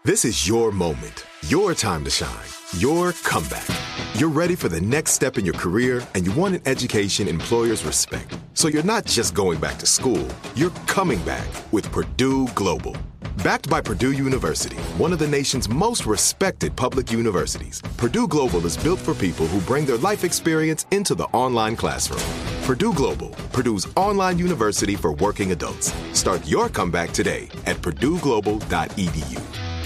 This is your moment, your time to shine, your comeback. You're ready for the next step in your career, and you want an education employers respect. So you're not just going back to school, you're coming back with Purdue Global. Backed by Purdue University, one of the nation's most respected public universities, Purdue Global is built for people who bring their life experience into the online classroom. Purdue Global, Purdue's online university for working adults. Start your comeback today at purdueglobal.edu.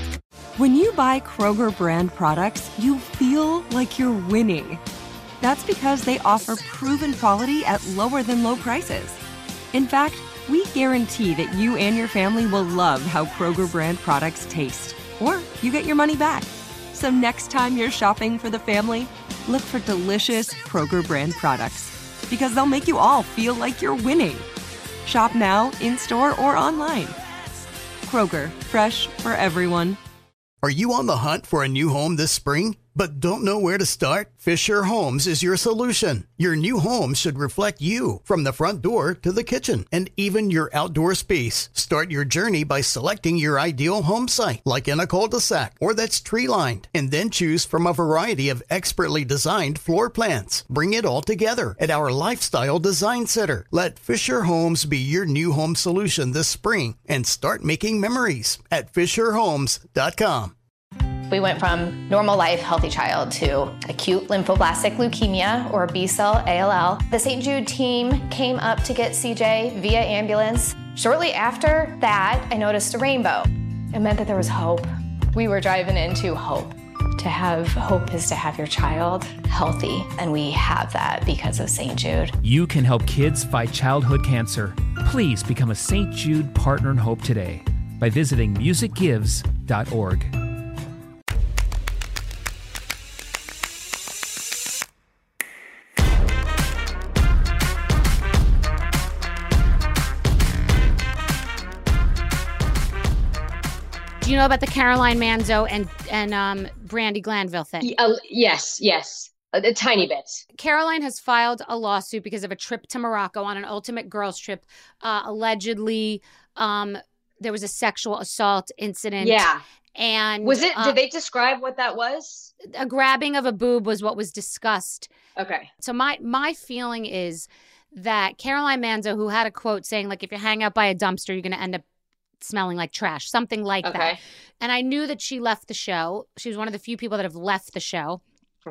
When you buy Kroger brand products, you feel like you're winning. That's because they offer proven quality at lower than low prices. In fact, we guarantee that you and your family will love how Kroger brand products taste, or you get your money back. So next time you're shopping for the family, look for delicious Kroger brand products, because they'll make you all feel like you're winning. Shop now, in-store, or online. Kroger, fresh for everyone. Are you on the hunt for a new home this spring, but don't know where to start? Fisher Homes is your solution. Your new home should reflect you, from the front door to the kitchen, and even your outdoor space. Start your journey by selecting your ideal home site, like in a cul-de-sac or that's tree-lined, and then choose from a variety of expertly designed floor plans. Bring it all together at our Lifestyle Design Center. Let Fisher Homes be your new home solution this spring, and start making memories at FisherHomes.com. We went from normal life, healthy child to acute lymphoblastic leukemia, or B-cell ALL. The St. Jude team came up to get CJ via ambulance. Shortly after that, I noticed a rainbow. It meant that there was hope. We were driving into hope. To have hope is to have your child healthy, and we have that because of St. Jude. You can help kids fight childhood cancer. Please become a St. Jude Partner in Hope today by visiting musicgives.org. Do you know about the Caroline Manzo and Brandi Glanville thing? Yes. A tiny bit. Caroline has filed a lawsuit because of a trip to Morocco on an ultimate girls trip. Allegedly, there was a sexual assault incident. Yeah. And was it? Did they describe what that was? A grabbing of a boob was what was discussed. Okay. So my feeling is that Caroline Manzo, who had a quote saying, like, if you hang out by a dumpster, you're going to end up smelling like trash, something like that. And I knew that she left the show. She was one of the few people that have left the show.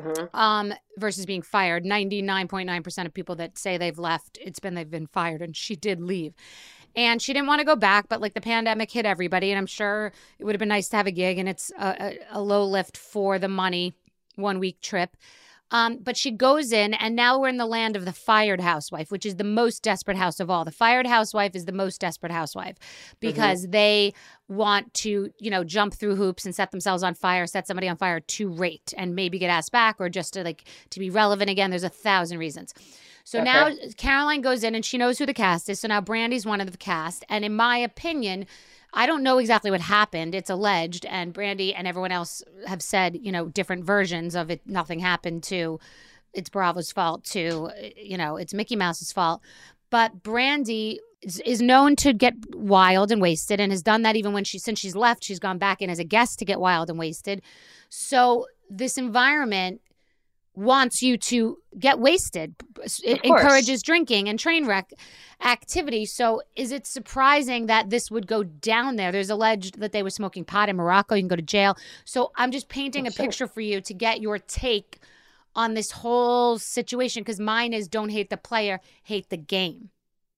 Versus being fired. 99.9% of people that say they've left, they've been fired, and she did leave. And she didn't want to go back, but like the pandemic hit everybody, and I'm sure it would have been nice to have a gig, and it's a low lift for the money, 1 week trip. But she goes in, and now we're in the land of the fired housewife, which is the most desperate house of all. The fired housewife is the most desperate housewife because they want to, jump through hoops and set themselves on fire, set somebody on fire to rate and maybe get asked back, or just to be relevant again. There's 1,000 reasons. So now Caroline goes in and she knows who the cast is. So now Brandi's one of the cast. And in my opinion, I don't know exactly what happened. It's alleged, and Brandi and everyone else have said, different versions of it. Nothing happened to it's Bravo's fault to, it's Mickey Mouse's fault. But Brandi is known to get wild and wasted, and has done that even since she's left. She's gone back in as a guest to get wild and wasted. So this environment wants you to get wasted. It encourages drinking and train wreck activity. So is it surprising that this would go down there? There's alleged that they were smoking pot in Morocco. You can go to jail. So I'm just painting a picture for you to get your take on this whole situation, because mine is don't hate the player, hate the game.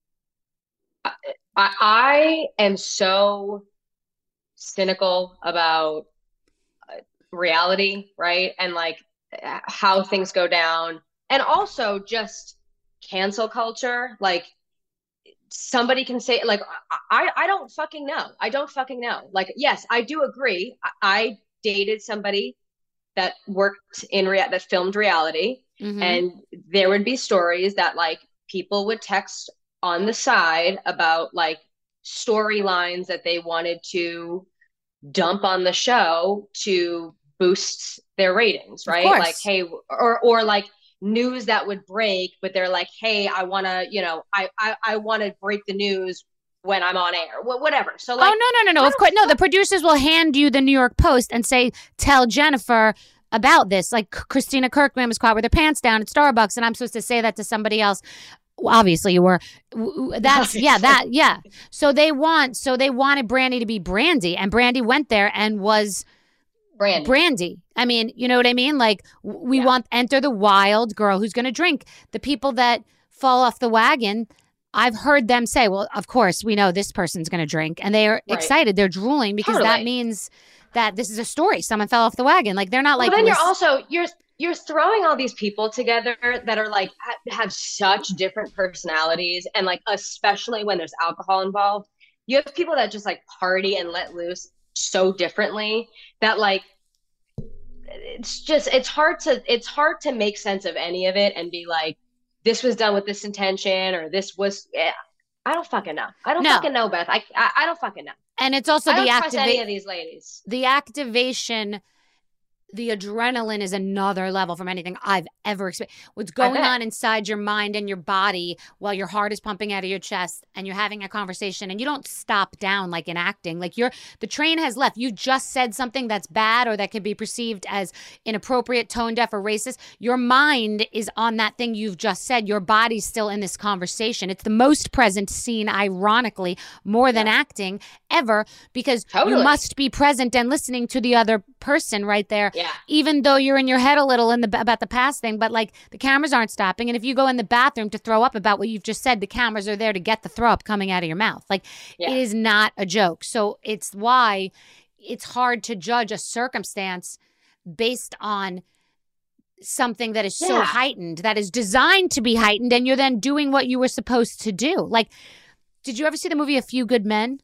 I am so cynical about reality, right? And how things go down, and also just cancel culture. Somebody can say, I don't fucking know. Yes, I do agree. I dated somebody that worked that filmed reality, and there would be stories that people would text on the side about storylines that they wanted to dump on the show to boost their ratings, right? Hey, or news that would break, but they're hey, I want to, I want to break the news when I'm on air, whatever. So like, no. Of course, no. The producers will hand you the New York Post and say, "Tell Jennifer about this." Like Christina Kirkman was caught with her pants down at Starbucks, and I'm supposed to say that to somebody else. Well, obviously, you were. That's yeah. So they wanted Brandi to be Brandi, and Brandi went there and was Brandi. I mean, you know what I mean? Like we want enter the wild girl who's going to drink. The people that fall off the wagon, I've heard them say, well, of course, we know this person's going to drink. And they are excited. They're drooling because that means that this is a story. Someone fell off the wagon. Like, they're not like... Then you're throwing all these people together that are like, have such different personalities. And like, especially when there's alcohol involved, you have people that just like party and let loose so differently that like, it's hard to make sense of any of it and be like, this was done with this intention, or this was, I don't fucking know. I don't fucking know, Beth. I don't fucking know. And it's also I don't trust any of these ladies. The activation, the adrenaline is another level from anything I've ever experienced. What's going on inside your mind and your body while your heart is pumping out of your chest and you're having a conversation and you don't stop down like in acting. Like the train has left. You just said something that's bad or that could be perceived as inappropriate, tone deaf, or racist. Your mind is on that thing you've just said. Your body's still in this conversation. It's the most present scene, ironically, more than acting ever, because you must be present and listening to the other person right there. Yeah. Even though you're in your head a little about the past thing, but like the cameras aren't stopping. And if you go in the bathroom to throw up about what you've just said, the cameras are there to get the throw up coming out of your mouth. Like it is not a joke. So it's why it's hard to judge a circumstance based on something that is so heightened, that is designed to be heightened, and you're then doing what you were supposed to do. Like, did you ever see the movie A Few Good Men?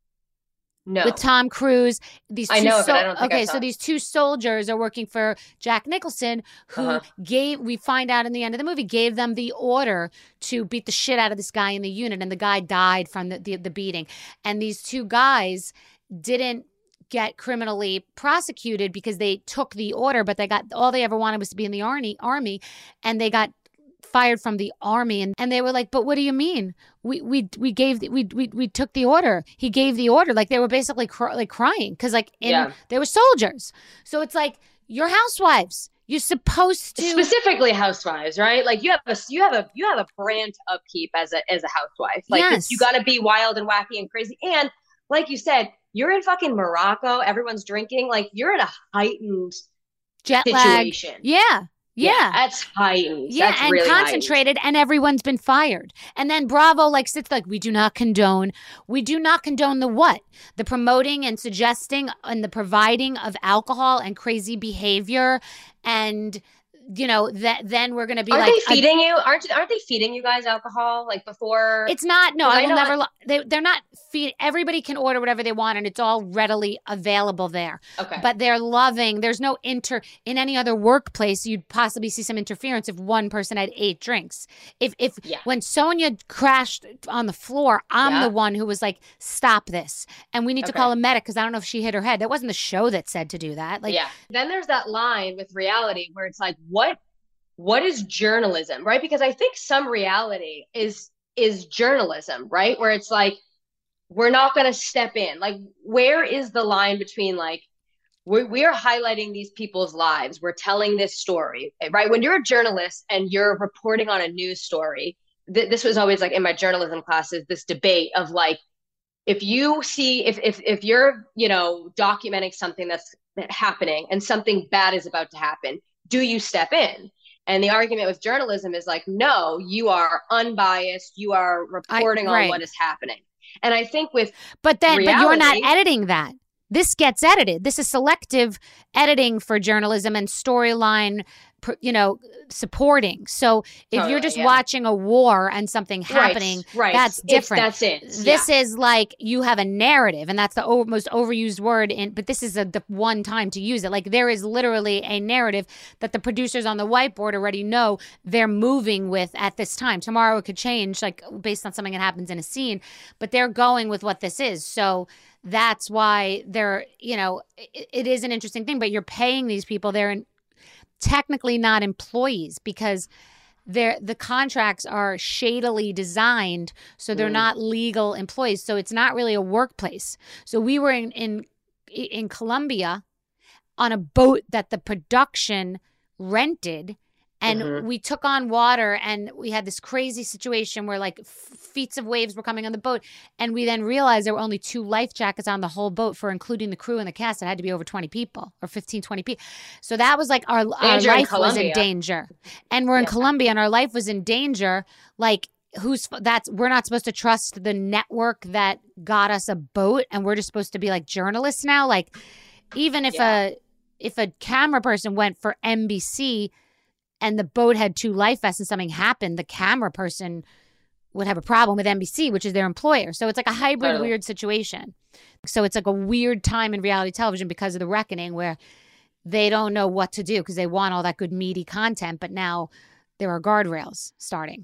No. With Tom Cruise. I know, but I don't think I saw so these two soldiers are working for Jack Nicholson, who we find out in the end of the movie, gave them the order to beat the shit out of this guy in the unit, and the guy died from the beating. And these two guys didn't get criminally prosecuted because they took the order, but all they ever wanted was to be in the army, and they got fired from the army, and they were like, but what do you mean? We took the order. He gave the order. Like they were basically crying because they were soldiers. So it's like, you're housewives. You're supposed to, specifically housewives, right? Like you have a brand upkeep as a housewife. Like you got to be wild and wacky and crazy. And like you said, you're in fucking Morocco. Everyone's drinking. Like you're in a heightened jet situation. Lag. Yeah. That's heightened. Yeah, that's and really concentrated, heightened. and everyone's been fired. And then Bravo sits like, we do not condone the what? The promoting and suggesting and the providing of alcohol and crazy behavior, and then we're going to be aren't they feeding you? Aren't they feeding you guys alcohol like before? It's not. No, I will never. They're not feed. Everybody can order whatever they want, and it's all readily available there. Okay. But they're loving. There's no in any other workplace, you'd possibly see some interference if one person had 8 drinks. When Sonia crashed on the floor, I'm the one who was like, stop this, and we need to call a medic because I don't know if she hit her head. That wasn't the show that said to do that. Then there's that line with reality where it's like, what is journalism, right? Because I think some reality is journalism, right? Where it's like, we're not going to step in. Like, where is the line between like, we are highlighting these people's lives, we're telling this story, right? When you're a journalist and you're reporting on a news story, this was always like in my journalism classes, this debate of like, if you see, if you're, documenting something that's happening and something bad is about to happen, do you step in? And the argument with journalism is like, no, you are unbiased. You are reporting on what is happening. And I think with but you're not editing that. This gets edited. This is selective editing for journalism and storyline, supporting. So if you're just watching a war and something happening, that's different. That's it. This is like you have a narrative, and that's the most overused word. But this is the one time to use it. Like there is literally a narrative that the producers on the whiteboard already know they're moving with at this time. Tomorrow it could change, like based on something that happens in a scene, but they're going with what this is. So that's why it is an interesting thing. But you're paying these people. They're technically not employees because the contracts are shadily designed, so they're not legal employees. So it's not really a workplace. So we were in Colombia on a boat that the production rented, and we took on water, and we had this crazy situation where like feet of waves were coming on the boat, and we then realized there were only 2 life jackets on the whole boat for including the crew and the cast. It had to be over 20 people or 15, 20 people. So that was like our life was in danger, and we're in Colombia, and our life was in danger. Like we're not supposed to trust the network that got us a boat, and we're just supposed to be like journalists now. Like even if a camera person went for NBC and the boat had 2 life vests and something happened, the camera person would have a problem with NBC, which is their employer. So it's like a hybrid weird situation. So it's like a weird time in reality television because of the reckoning where they don't know what to do because they want all that good meaty content, but now there are guardrails starting.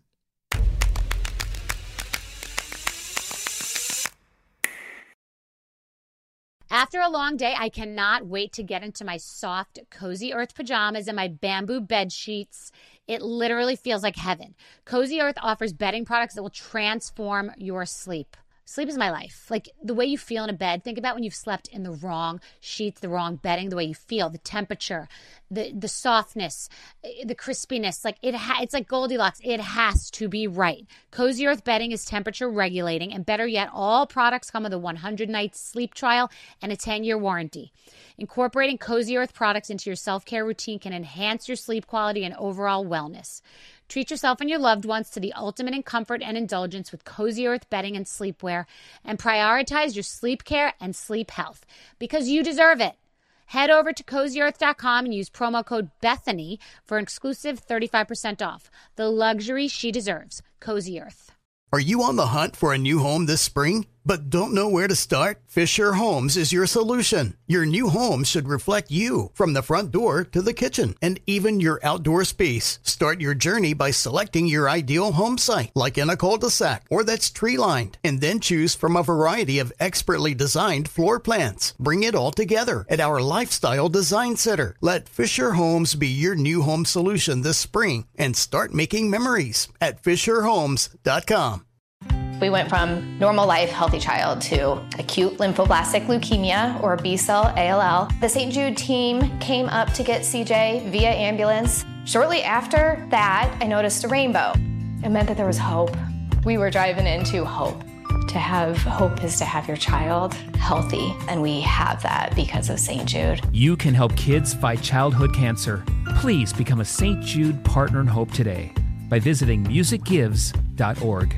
After a long day, I cannot wait to get into my soft, Cozy Earth pajamas and my bamboo bed sheets. It literally feels like heaven. Cozy Earth offers bedding products that will transform your sleep. Sleep is my life. Like the way you feel in a bed. Think about when you've slept in the wrong sheets, the wrong bedding, the way you feel, the temperature, the softness, the crispiness. Like it's like Goldilocks. It has to be right. Cozy Earth bedding is temperature regulating, and better yet, all products come with a 100-night sleep trial and a 10-year warranty. Incorporating Cozy Earth products into your self-care routine can enhance your sleep quality and overall wellness. Treat yourself and your loved ones to the ultimate in comfort and indulgence with Cozy Earth bedding and sleepwear, and prioritize your sleep care and sleep health because you deserve it. Head over to CozyEarth.com and use promo code Bethany for an exclusive 35% off. The luxury she deserves. Cozy Earth. Are you on the hunt for a new home this spring, but don't know where to start? Fisher Homes is your solution. Your new home should reflect you, from the front door to the kitchen and even your outdoor space. Start your journey by selecting your ideal home site, like in a cul-de-sac or that's tree-lined, and then choose from a variety of expertly designed floor plans. Bring it all together at our Lifestyle Design Center. Let Fisher Homes be your new home solution this spring and start making memories at FisherHomes.com. We went from normal life, healthy child to acute lymphoblastic leukemia or B-cell ALL. The St. Jude team came up to get CJ via ambulance. Shortly after that, I noticed a rainbow. It meant that there was hope. We were driving into hope. To have hope is to have your child healthy, and we have that because of St. Jude. You can help kids fight childhood cancer. Please become a St. Jude Partner in Hope today by visiting musicgives.org.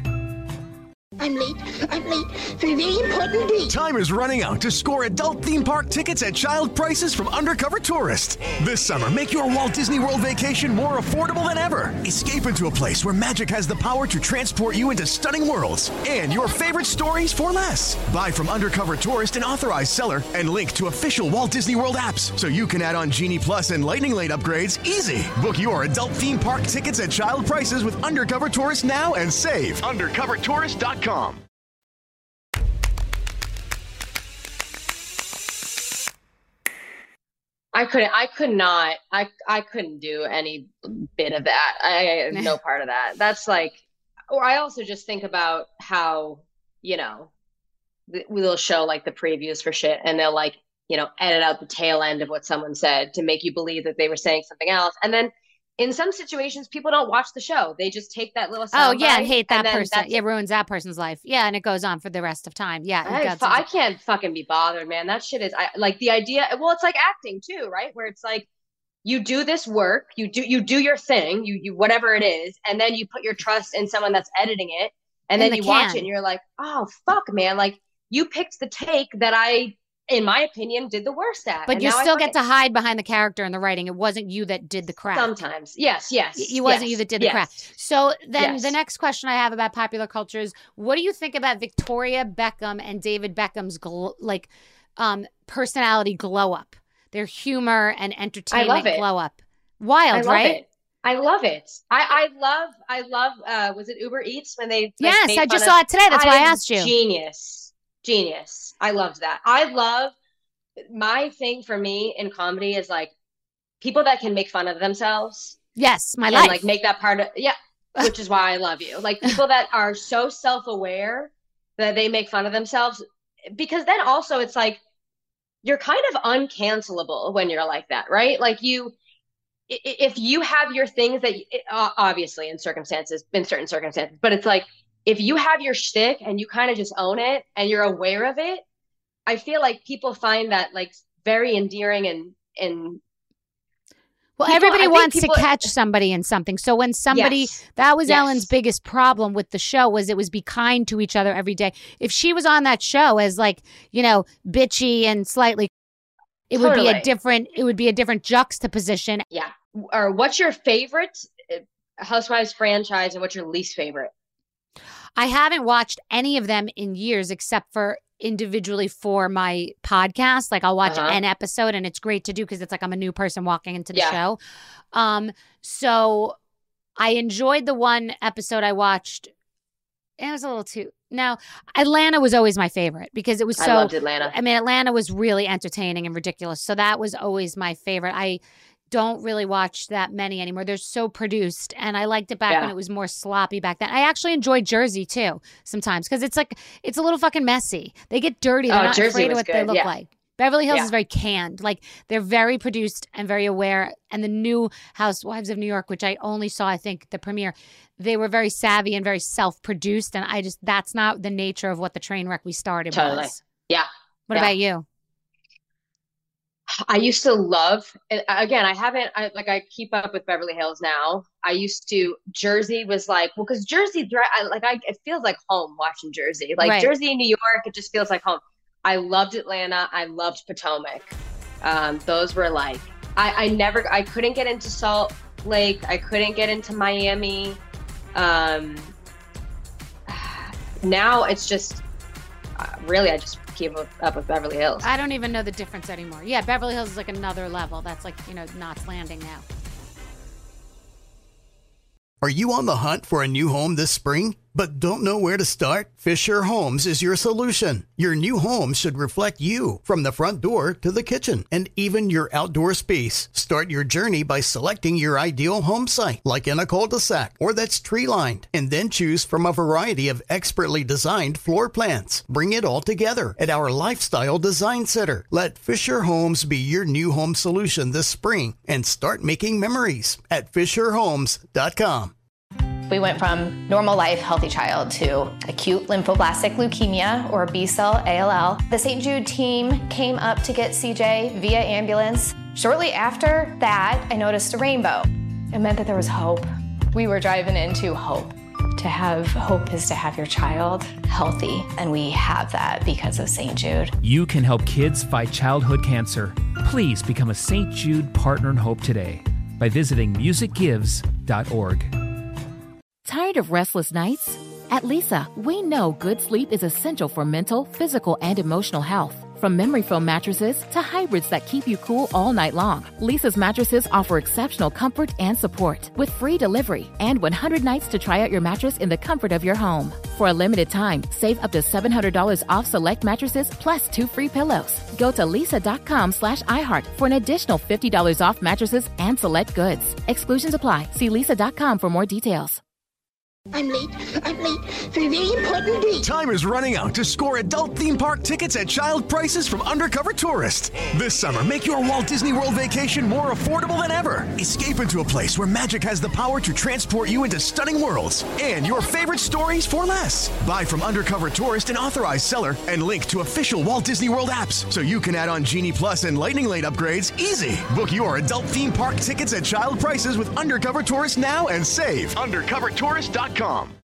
I'm late for a very important date. Time is running out to score adult theme park tickets at child prices from Undercover Tourist. This summer, make your Walt Disney World vacation more affordable than ever. Escape into a place where magic has the power to transport you into stunning worlds and your favorite stories for less. Buy from Undercover Tourist, an authorized seller, and link to official Walt Disney World apps so you can add on Genie Plus and Lightning Lane upgrades easy. Book your adult theme park tickets at child prices with Undercover Tourist now and save. UndercoverTourist.com. I couldn't do any bit of that. I had no part of that. That's like, or I also just think about how, they'll show like the previews for shit and they'll like, edit out the tail end of what someone said to make you believe that they were saying something else. And then in some situations, people don't watch the show. They just take that little sound bite and hate that person. It ruins that person's life. Yeah, and it goes on for the rest of time. Yeah. I can't fucking be bothered, man. That shit is like the idea. Well, it's like acting too, right? Where it's like you do this work, you do your thing, you whatever it is, and then you put your trust in someone that's editing it, and then you watch it and you're like, oh fuck, man, like you picked the take that I, in my opinion, did the worst at. But you still get to hide behind the character in the writing. It wasn't you that did the craft. Sometimes. Yes. It wasn't you that did the craft. So then the next question I have about popular culture is, what do you think about Victoria Beckham and David Beckham's personality glow up? Their humor and entertainment glow up. Wild, right? I love it. I love was it Uber Eats when they Yes, I just saw it today. That's why I asked you. Genius. I loved that. My thing for me in comedy is like people that can make fun of themselves Yes, my and life. like make that part of, which is why I love you. Like people that are so self-aware that they make fun of themselves, because then also it's like, you're kind of uncancelable when you're like that, right? Like if you have your things that obviously in certain circumstances, but it's like, if you have your shtick and you kind of just own it and you're aware of it, I feel like people find that like very endearing and well, everybody wants to catch somebody in something. So when somebody, that was Ellen's biggest problem with the show, was it was be kind to each other every day. If she was on that show as like, you know, bitchy and slightly, it would be a different juxtaposition. Yeah. Or what's your favorite Housewives franchise and what's your least favorite? I haven't watched any of them in years except for individually for my podcast. Like I'll watch an episode and it's great to do because it's like I'm a new person walking into the show. So I enjoyed the one episode I watched. It was a little too... Now, Atlanta was always my favorite because it was so... I loved Atlanta. I mean, Atlanta was really entertaining and ridiculous. So that was always my favorite. I don't really watch that many anymore. They're so produced, and I liked it back when it was more sloppy back then. I actually enjoy Jersey too sometimes because it's like it's a little fucking messy. They get dirty. They're not afraid of what they look like. Beverly Hills is very canned. Like they're very produced and very aware. And the new Housewives of New York, which I only saw, I think, the premiere, they were very savvy and very self-produced. And that's not the nature of what the train wreck we started was. Yeah. What about you? I used to love, again, I keep up with Beverly Hills now. Jersey was like, well, because Jersey, it feels like home watching Jersey. Like Jersey and New York, it just feels like home. I loved Atlanta. I loved Potomac. Those were like, I couldn't get into Salt Lake. I couldn't get into Miami. Now it's just, really, I just keep up with Beverly Hills. I don't even know the difference anymore. Yeah, Beverly Hills is like another level. That's like, Knots Landing now. Are you on the hunt for a new home this spring, but don't know where to start? Fisher Homes is your solution. Your new home should reflect you, from the front door to the kitchen and even your outdoor space. Start your journey by selecting your ideal home site, like in a cul-de-sac or that's tree-lined, and then choose from a variety of expertly designed floor plans. Bring it all together at our Lifestyle Design Center. Let Fisher Homes be your new home solution this spring and start making memories at FisherHomes.com. We went from normal life, healthy child to acute lymphoblastic leukemia, or B-cell ALL. The St. Jude team came up to get CJ via ambulance. Shortly after that, I noticed a rainbow. It meant that there was hope. We were driving into hope. To have hope is to have your child healthy, and we have that because of St. Jude. You can help kids fight childhood cancer. Please become a St. Jude Partner in Hope today by visiting musicgives.org. Tired of restless nights? At Leesa, we know good sleep is essential for mental, physical, and emotional health. From memory foam mattresses to hybrids that keep you cool all night long, Leesa's mattresses offer exceptional comfort and support with free delivery and 100 nights to try out your mattress in the comfort of your home. For a limited time, save up to $700 off select mattresses plus 2 free pillows. Go to leesa.com/iHeart for an additional $50 off mattresses and select goods. Exclusions apply. See leesa.com for more details. I'm late for a very important date. Time is running out to score adult theme park tickets at child prices from Undercover Tourist. This summer, make your Walt Disney World vacation more affordable than ever. Escape into a place where magic has the power to transport you into stunning worlds and your favorite stories for less. Buy from Undercover Tourist, an authorized seller, and link to official Walt Disney World apps so you can add on Genie Plus and Lightning Lane upgrades easy. Book your adult theme park tickets at child prices with Undercover Tourist now and save. UndercoverTourist.com.